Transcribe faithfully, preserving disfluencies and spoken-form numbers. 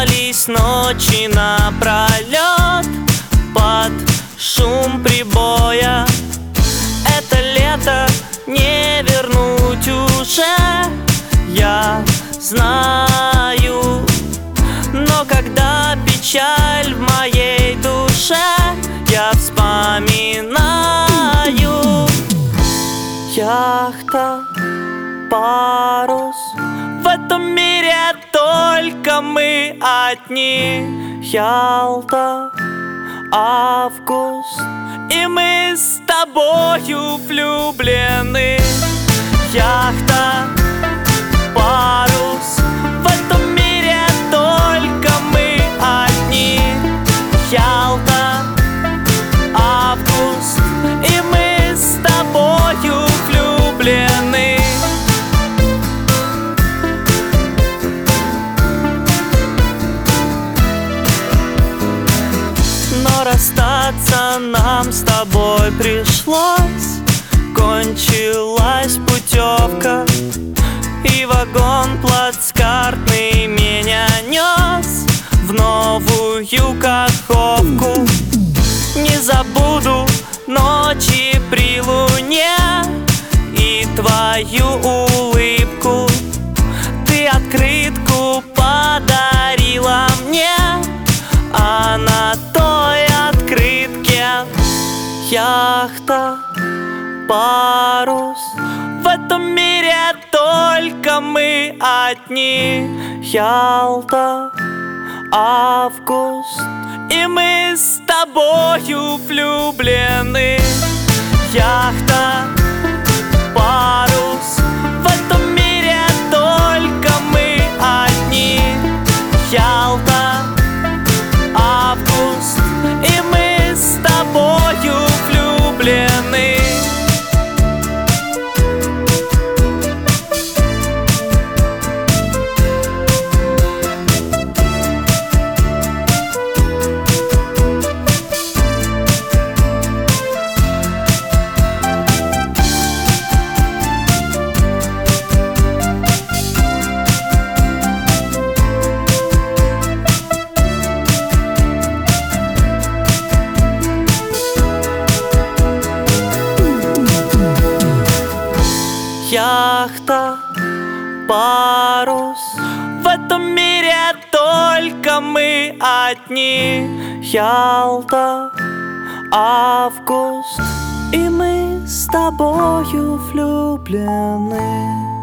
Смеялись ночи напролет под шум прибоя. Это лето не вернуть уже, я знаю. Но когда печаль в моей душе, я вспоминаю. Яхта, парус, в этом мире только мы одни. Ялта, август, и мы с тобою влюблены. Яхта, парус, в этом мире только мы одни. Ялта, август, и мы с тобою влюблены. Но расстаться нам с тобой пришлось. Кончилась путевка, и вагон плацкартный меня нес в новую Каховку. Не забуду ночи при луне и твою улыбку. Ты открытку подарила мне, а на той открытке яхта, парус, в этом мире только мы одни. Ялта, август, и мы с тобою влюблены. Яхта, парус, в этом мире только мы одни. Ялта, август, и мы с тобою влюблены. Яхта, парус, в этом мире только мы одни. Ялта, август, и мы с тобою влюблены.